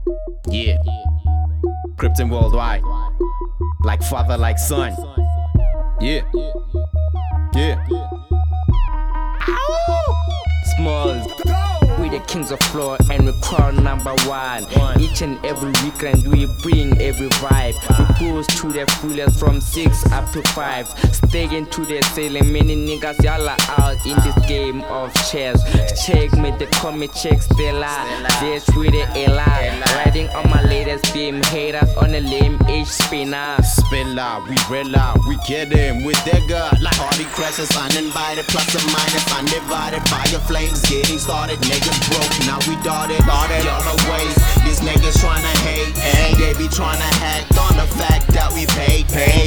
Yeah, Krypton worldwide, like father, like son. Yeah, yeah. Smalls, we the kings of floor and we crown #1. Each and every weekend we bring every vibe. We goes to the fullest from 6 up to 5. Sticking to the ceiling, many niggas y'all are out in this game of chess. Check me, they call me Check Stella. This with the Ella, riding on my latest beam. Haters on the lame age spinner. Spin loud, we real loud, we get in with that gut. Like Party crashes, uninvited, plus or minus, undivided. Fire flames getting started, niggas broke, now we darted. Y'all are waste, these niggas tryna hate. They be tryna hack on the fact that we paid.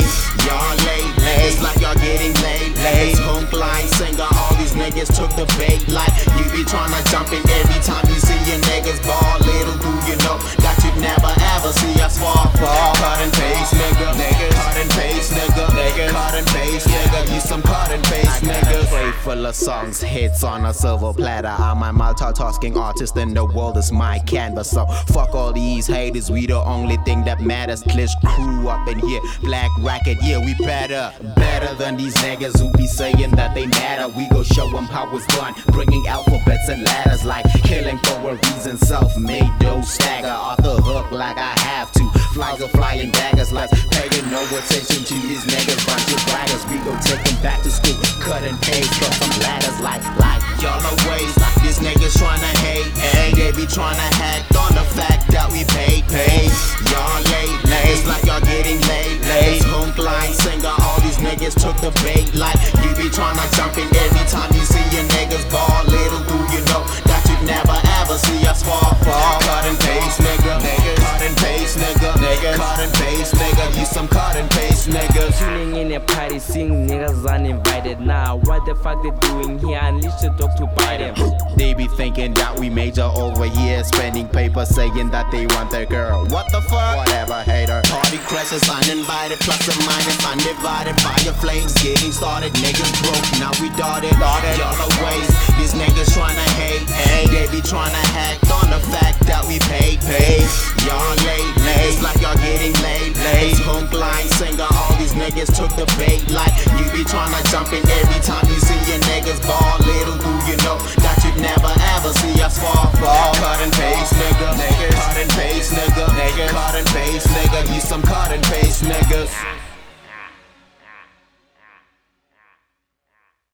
Y'all late, it's like y'all getting late. It's homeline singer, all these niggas took the bait. Like you be tryna jump in every time you see your niggas ball. Little do you know that you'd never ever see us fall. Cut and paste, nigga. Cut and paste, nigga. Cut and paste, nigga. You some cut and paste, nigga. Tray full of songs, hits on a silver platter. I'm a multitasking artist and the world is my canvas. So fuck all these haters, we the only thing that matters. Glitch crew up in here, black racket, yeah we better than these niggas who be saying that they matter. We go show them how it's done, bringing alphabets and letters like killing for a reason. Self-made dough stagger, off the hook like I have to. Flies are flying daggers like paying no attention to these niggas. Bunch of braggers, we go take them back to school. Cut and paste from some ladders like y'all are waste. These niggas tryna hate, they be tryna hack on the fact that we paid. Y'all late, it's like y'all getting late. It's homeline singer, all these niggas took the bait. Like you be tryna jump in every time you see your niggas ball. Little do you know that you'd never ever see us fall. Cut and paste, nigga. Cut and paste, nigga. Cut and paste, nigga. You some cut and paste, niggas. Chilling in a party, seeing niggas uninvited. Now, what the fuck they doing here? Unleash the dog to bite them. They be thinking that we major over here, spending paper saying that they want their girl. What the fuck? Whatever, hater. Party crashes, uninvited, plus or minus, undivided. Fire flames getting started, niggas broke, now we darted. Y'all are waste, these niggas tryna hate. They be tryna hack on the fact that we paid. Y'all late, it's like y'all getting late. It's homeline singer, all these niggas took the bait. Like you be tryna jump in every time you see your niggas ball. Little do you know that you'd never ever see us fall. Cut and paste, nigga. Cut and paste, nigga. Cut and paste, nigga. You some cut and paste, niggas.